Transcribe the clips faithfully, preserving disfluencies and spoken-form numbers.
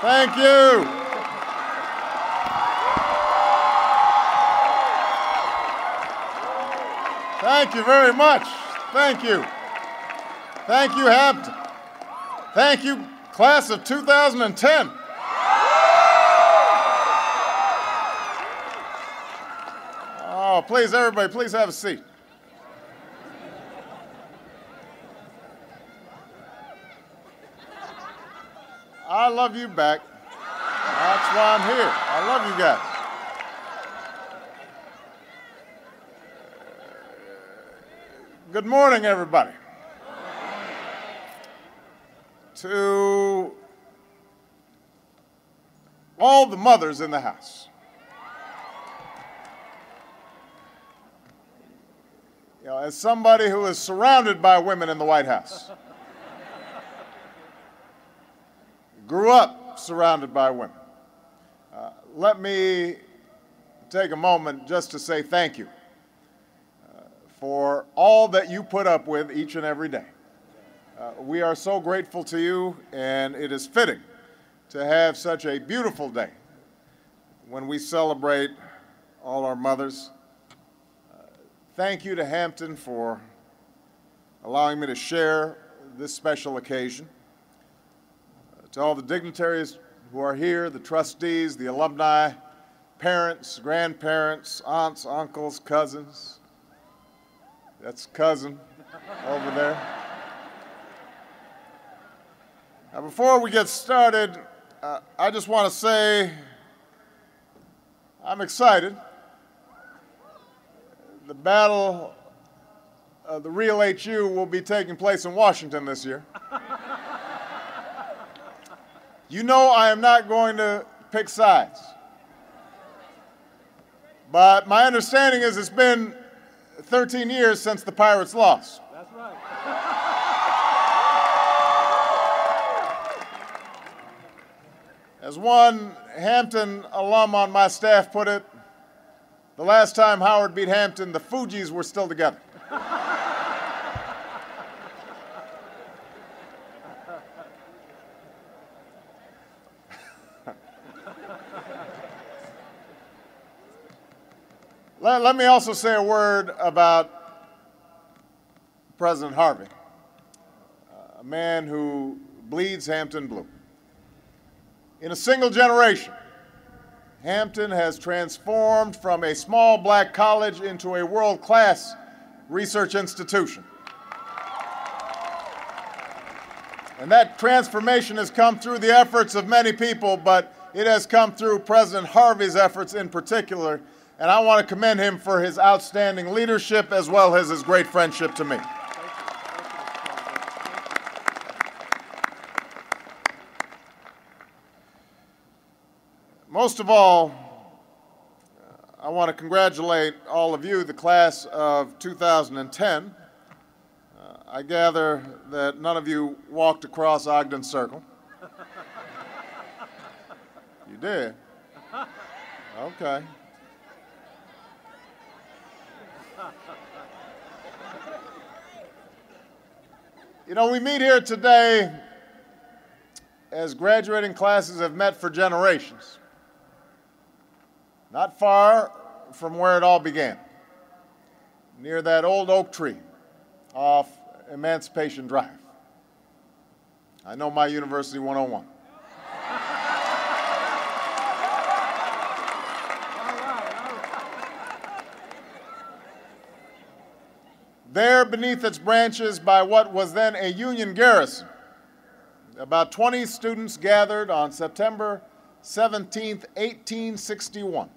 Thank you. Thank you very much. Thank you. Thank you, Hampton. Thank you, class of two thousand ten. Oh, please, everybody, please have a seat. I love you back. That's why I'm here. I love you guys. Good morning, everybody. To all the mothers in the house. You know, as somebody who is surrounded by women in the White House, grew up surrounded by women, uh, let me take a moment just to say thank you uh, for all that you put up with each and every day. Uh, we are so grateful to you, and it is fitting to have such a beautiful day when we celebrate all our mothers. Uh, thank you to Hampton for allowing me to share this special occasion. Uh, to all the dignitaries who are here, the trustees, the alumni, parents, grandparents, aunts, uncles, cousins. That's cousin over there. Now, before we get started, uh, I just want to say I'm excited. The battle of the real H U will be taking place in Washington this year. You know I am not going to pick sides. But my understanding is it's been thirteen years since the Pirates lost. That's right. As one Hampton alum on my staff put it, the last time Howard beat Hampton, the Fugees were still together. let, let me also say a word about President Harvey, a man who bleeds Hampton blue. In a single generation, Hampton has transformed from a small black college into a world-class research institution. And that transformation has come through the efforts of many people, but it has come through President Harvey's efforts in particular, and I want to commend him for his outstanding leadership as well as his great friendship to me. Most of all, I want to congratulate all of you, the class of two thousand ten. Uh, I gather that none of you walked across Ogden Circle. You did? Okay. You know, we meet here today as graduating classes have met for generations. Not far from where it all began, near that old oak tree off Emancipation Drive. I know my University one oh one. There, beneath its branches, by what was then a Union garrison, about twenty students gathered on September seventeenth, eighteen sixty-one.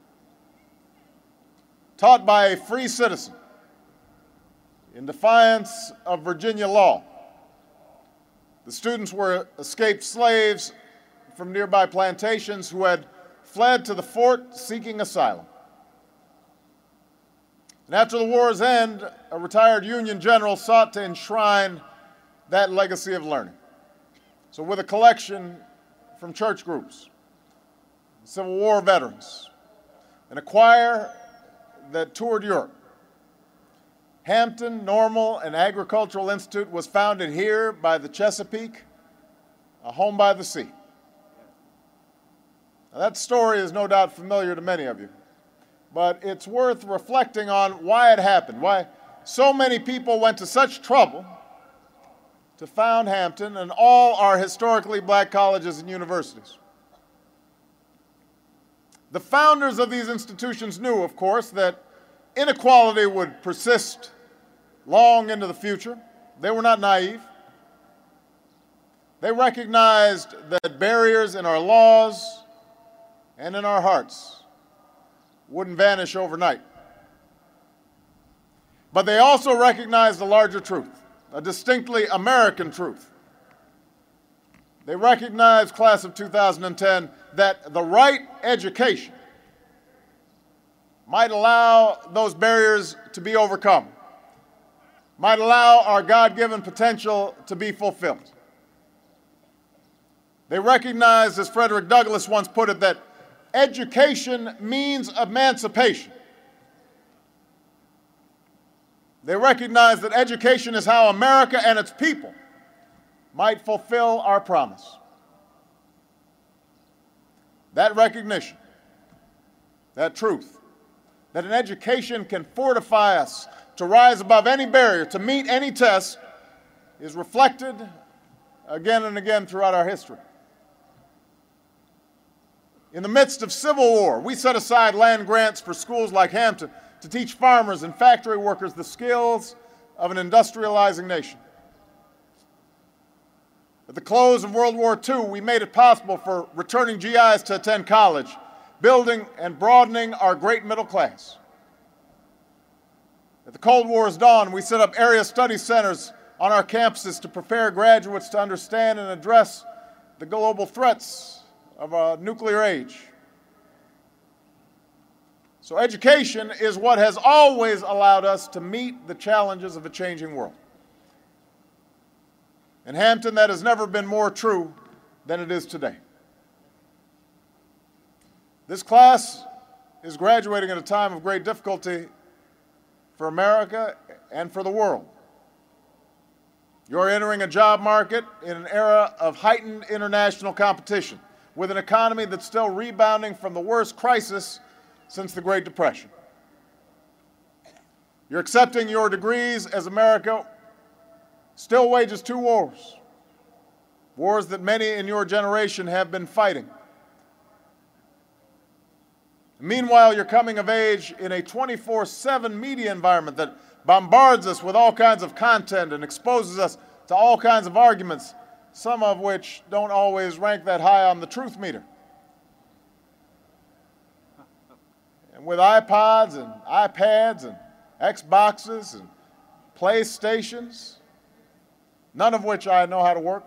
Taught by a free citizen in defiance of Virginia law. The students were escaped slaves from nearby plantations who had fled to the fort seeking asylum. And after the war's end, a retired Union general sought to enshrine that legacy of learning. So with a collection from church groups, Civil War veterans, and a choir that toured Europe, Hampton Normal and Agricultural Institute was founded here by the Chesapeake, a home by the sea. Now, that story is no doubt familiar to many of you, but it's worth reflecting on why it happened, why so many people went to such trouble to found Hampton and all our historically black colleges and universities. The founders of these institutions knew, of course, that inequality would persist long into the future. They were not naive. They recognized that barriers in our laws and in our hearts wouldn't vanish overnight. But they also recognized a larger truth, a distinctly American truth. They recognized, class of two thousand ten, that the right education might allow those barriers to be overcome, might allow our God-given potential to be fulfilled. They recognized, as Frederick Douglass once put it, that education means emancipation. They recognize that education is how America and its people might fulfill our promise. That recognition, that truth, that an education can fortify us to rise above any barrier, to meet any test, is reflected again and again throughout our history. In the midst of civil war, we set aside land grants for schools like Hampton to teach farmers and factory workers the skills of an industrializing nation. At the close of World War Two, we made it possible for returning G Is to attend college, building and broadening our great middle class. At the Cold War's dawn, we set up area study centers on our campuses to prepare graduates to understand and address the global threats of a nuclear age. So education is what has always allowed us to meet the challenges of a changing world. In Hampton, that has never been more true than it is today. This class is graduating at a time of great difficulty for America and for the world. You're entering a job market in an era of heightened international competition, with an economy that's still rebounding from the worst crisis since the Great Depression. You're accepting your degrees as America still wages two wars, wars that many in your generation have been fighting. Meanwhile, you're coming of age in a twenty-four seven media environment that bombards us with all kinds of content and exposes us to all kinds of arguments, some of which don't always rank that high on the truth meter. And with iPods and iPads and Xboxes and PlayStations, none of which I know how to work,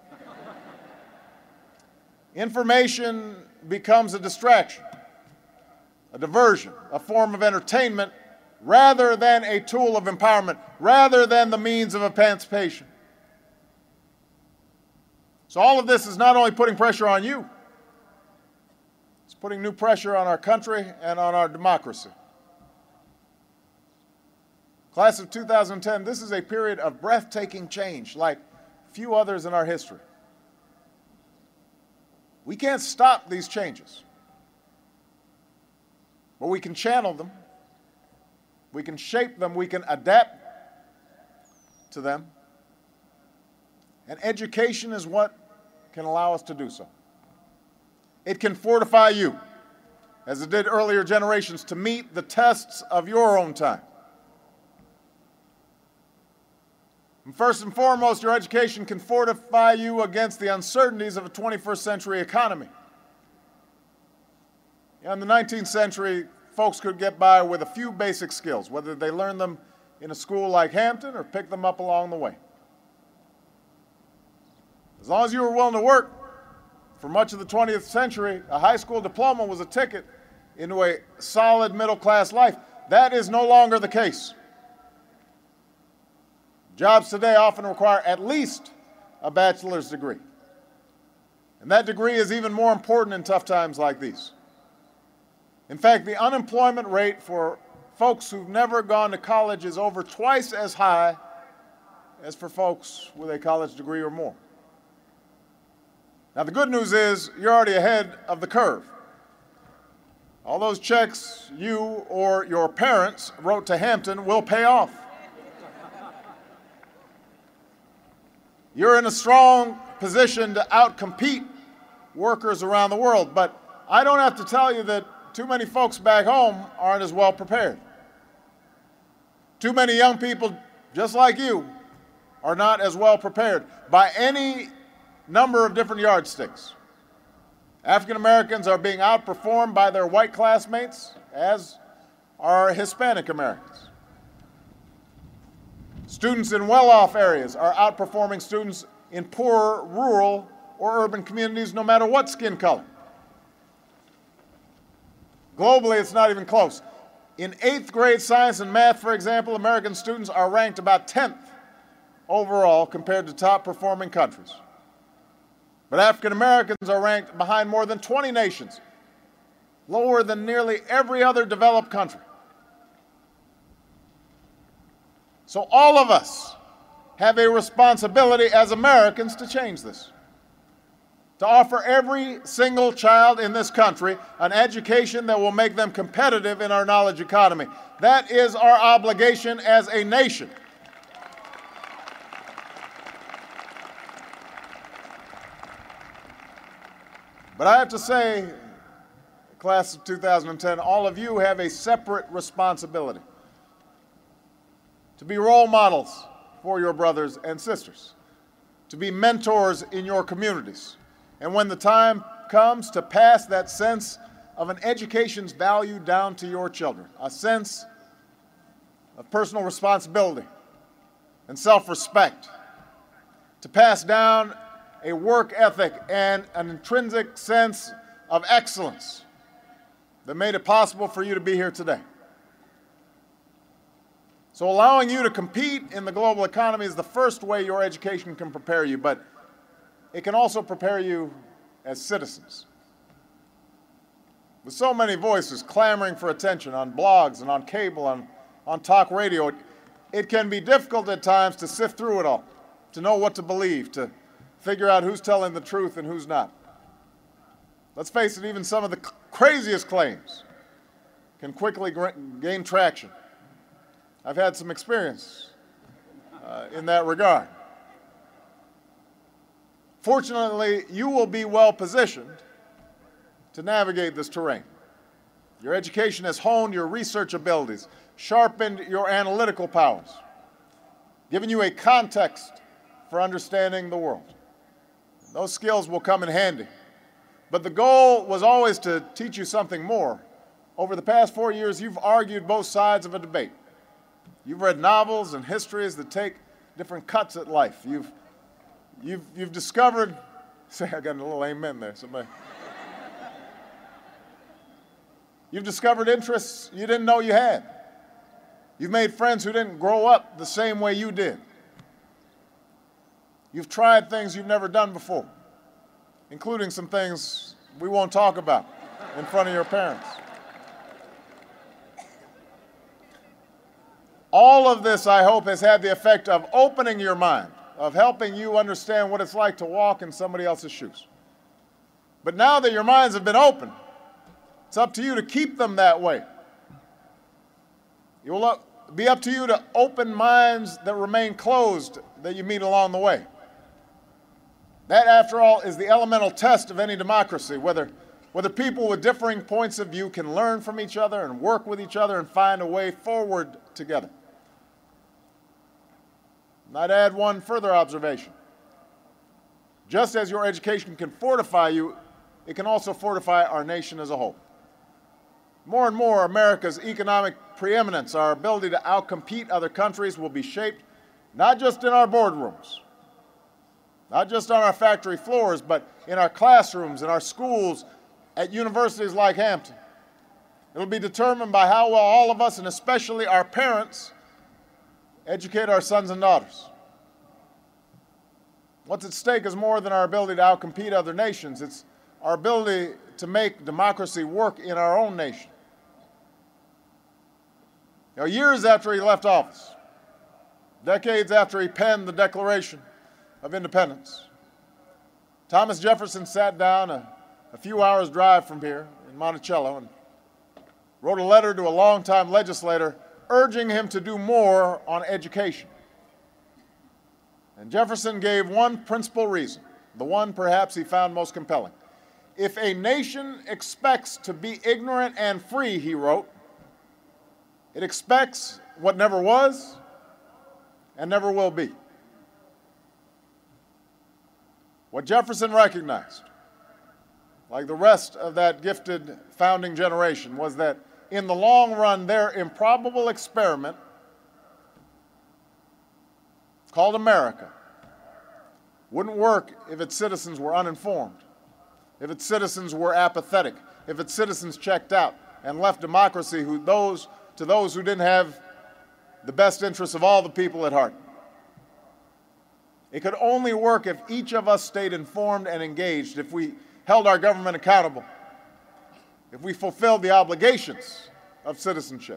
information becomes a distraction, a diversion, a form of entertainment, rather than a tool of empowerment, rather than the means of emancipation. So all of this is not only putting pressure on you, it's putting new pressure on our country and on our democracy. Class of two thousand ten, this is a period of breathtaking change like few others in our history. We can't stop these changes, but we can channel them, we can shape them, we can adapt to them, and education is what can allow us to do so. It can fortify you, as it did earlier generations, to meet the tests of your own time. And first and foremost, your education can fortify you against the uncertainties of a twenty-first century economy. In the nineteenth century, folks could get by with a few basic skills, whether they learned them in a school like Hampton or picked them up along the way. As long as you were willing to work, for much of the twentieth century, a high school diploma was a ticket into a solid middle-class life. That is no longer the case. Jobs today often require at least a bachelor's degree. And that degree is even more important in tough times like these. In fact, the unemployment rate for folks who've never gone to college is over twice as high as for folks with a college degree or more. Now, the good news is you're already ahead of the curve. All those checks you or your parents wrote to Hampton will pay off. You're in a strong position to outcompete workers around the world, but I don't have to tell you that too many folks back home aren't as well prepared. Too many young people, just like you, are not as well prepared by any number of different yardsticks. African Americans are being outperformed by their white classmates, as are Hispanic Americans. Students in well-off areas are outperforming students in poorer, rural, or urban communities, no matter what skin color. Globally, it's not even close. In eighth grade science and math, for example, American students are ranked about tenth overall compared to top-performing countries. But African Americans are ranked behind more than twenty nations, lower than nearly every other developed country. So all of us have a responsibility as Americans to change this, to offer every single child in this country an education that will make them competitive in our knowledge economy. That is our obligation as a nation. But I have to say, class of two thousand ten, all of you have a separate responsibility to be role models for your brothers and sisters, to be mentors in your communities, and when the time comes, to pass that sense of an education's value down to your children, a sense of personal responsibility and self-respect, to pass down a work ethic and an intrinsic sense of excellence that made it possible for you to be here today. So allowing you to compete in the global economy is the first way your education can prepare you, but it can also prepare you as citizens. With so many voices clamoring for attention on blogs and on cable, on, on talk radio, it, it can be difficult at times to sift through it all, to know what to believe, to figure out who's telling the truth and who's not. Let's face it, even some of the craziest claims can quickly gain traction. I've had some experience uh, in that regard. Fortunately, you will be well positioned to navigate this terrain. Your education has honed your research abilities, sharpened your analytical powers, given you a context for understanding the world. Those skills will come in handy. But the goal was always to teach you something more. Over the past four years, you've argued both sides of a debate. You've read novels and histories that take different cuts at life. You've, you've, you've discovered, say I got a little amen there, somebody. You've discovered interests you didn't know you had. You've made friends who didn't grow up the same way you did. You've tried things you've never done before, including some things we won't talk about in front of your parents. All of this, I hope, has had the effect of opening your mind, of helping you understand what it's like to walk in somebody else's shoes. But now that your minds have been opened, it's up to you to keep them that way. It will be up to you to open minds that remain closed that you meet along the way. That, after all, is the elemental test of any democracy, whether, whether people with differing points of view can learn from each other and work with each other and find a way forward together. And I'd add one further observation. Just as your education can fortify you, it can also fortify our nation as a whole. More and more, America's economic preeminence, our ability to outcompete other countries, will be shaped not just in our boardrooms, not just on our factory floors, but in our classrooms, in our schools, at universities like Hampton. It'll be determined by how well all of us, and especially our parents, educate our sons and daughters. What's at stake is more than our ability to outcompete other nations. It's our ability to make democracy work in our own nation. You know, years after he left office, decades after he penned the Declaration of Independence, Thomas Jefferson sat down a, a few hours' drive from here in Monticello and wrote a letter to a longtime legislator urging him to do more on education. And Jefferson gave one principal reason, the one perhaps he found most compelling. If a nation expects to be ignorant and free, he wrote, it expects what never was and never will be. What Jefferson recognized, like the rest of that gifted founding generation, was that in the long run, their improbable experiment called America wouldn't work if its citizens were uninformed, if its citizens were apathetic, if its citizens checked out and left democracy who those, to those who didn't have the best interests of all the people at heart. It could only work if each of us stayed informed and engaged, if we held our government accountable, if we fulfilled the obligations of citizenship.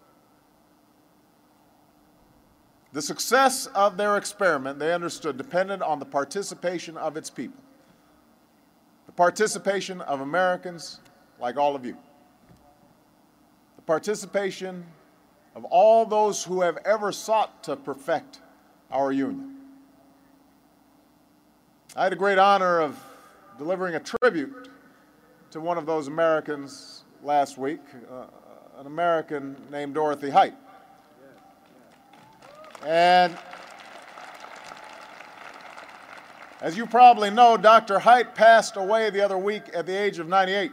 The success of their experiment, they understood, depended on the participation of its people, the participation of Americans like all of you, the participation of all those who have ever sought to perfect our union. I had the great honor of delivering a tribute to one of those Americans last week, uh, an American named Dorothy Height. And as you probably know, Doctor Height passed away the other week at the age of ninety-eight.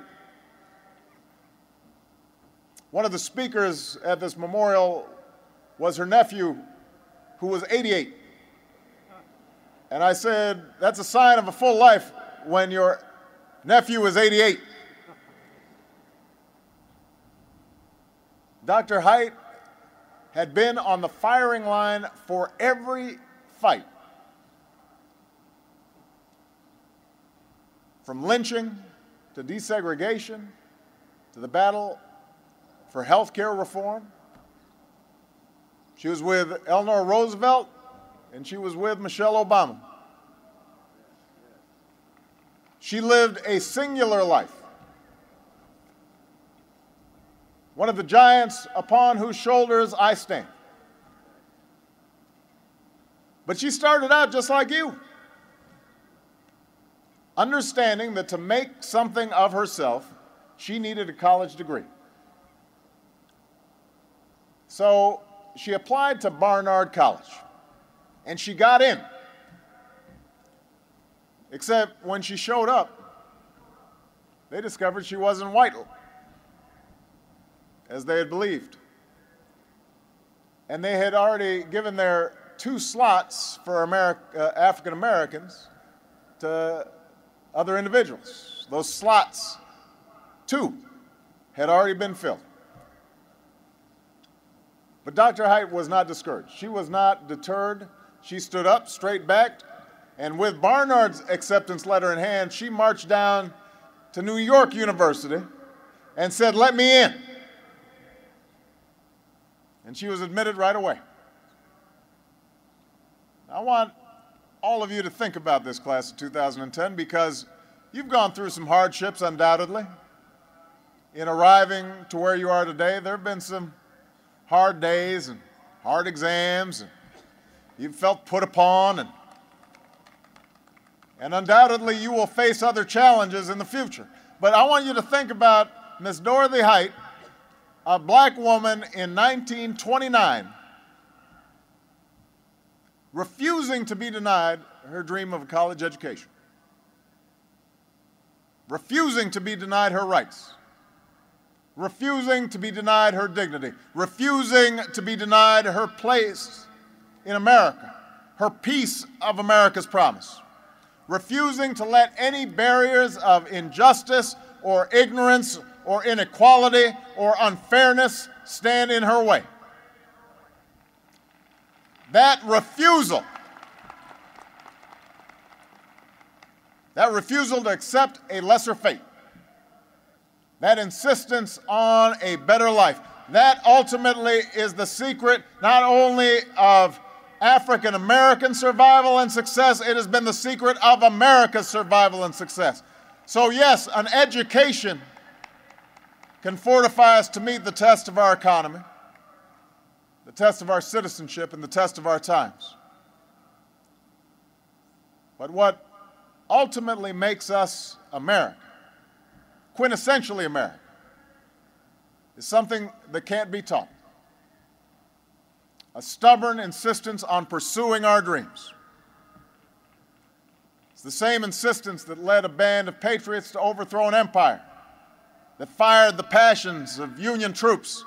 One of the speakers at this memorial was her nephew, who was eighty-eight. And I said, that's a sign of a full life when your nephew is eighty-eight. Doctor Height had been on the firing line for every fight, from lynching to desegregation to the battle for health care reform. She was with Eleanor Roosevelt, and she was with Michelle Obama. She lived a singular life, one of the giants upon whose shoulders I stand. But she started out just like you, understanding that to make something of herself, she needed a college degree. So she applied to Barnard College, and she got in. Except when she showed up, they discovered she wasn't white, as they had believed. And they had already given their two slots for Ameri- uh, African Americans to other individuals. Those slots, two, had already been filled. But Doctor Height was not discouraged. She was not deterred. She stood up, straight-backed, and with Barnard's acceptance letter in hand, she marched down to New York University and said, "Let me in." And she was admitted right away. I want all of you to think about this class of two thousand ten, because you've gone through some hardships, undoubtedly. In arriving to where you are today, there have been some hard days and hard exams, and you've felt put upon, and, and undoubtedly you will face other challenges in the future. But I want you to think about Miss Dorothy Height, a black woman in nineteen twenty-nine, refusing to be denied her dream of a college education, refusing to be denied her rights, refusing to be denied her dignity, refusing to be denied her place in America, her piece of America's promise, refusing to let any barriers of injustice or ignorance or inequality or unfairness stand in her way. That refusal, that refusal to accept a lesser fate, that insistence on a better life, that ultimately is the secret not only of African American survival and success, it has been the secret of America's survival and success. So yes, an education can fortify us to meet the test of our economy, the test of our citizenship, and the test of our times. But what ultimately makes us America, quintessentially America, is something that can't be taught. A stubborn insistence on pursuing our dreams. It's the same insistence that led a band of patriots to overthrow an empire, that fired the passions of Union troops,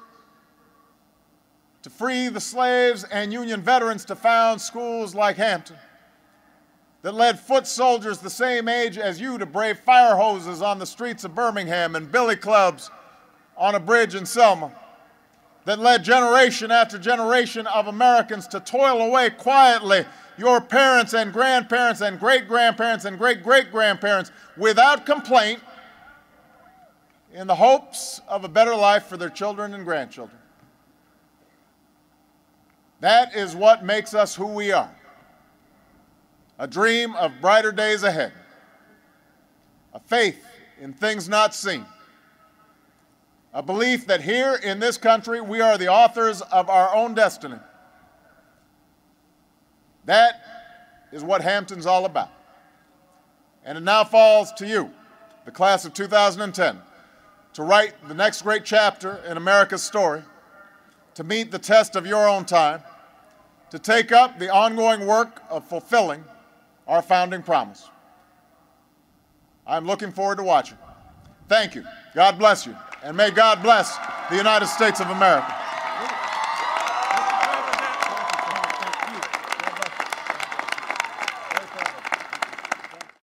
to free the slaves and Union veterans to found schools like Hampton, that led foot soldiers the same age as you to brave fire hoses on the streets of Birmingham and billy clubs on a bridge in Selma, that led generation after generation of Americans to toil away quietly, your parents and grandparents and great-grandparents and great-great-grandparents, without complaint, in the hopes of a better life for their children and grandchildren. That is what makes us who we are. A dream of brighter days ahead. A faith in things not seen. A belief that here in this country we are the authors of our own destiny. That is what Hampton's all about. And it now falls to you, the class of two thousand ten, to write the next great chapter in America's story, to meet the test of your own time, to take up the ongoing work of fulfilling our founding promise. I'm looking forward to watching. Thank you. God bless you. And may God bless the United States of America.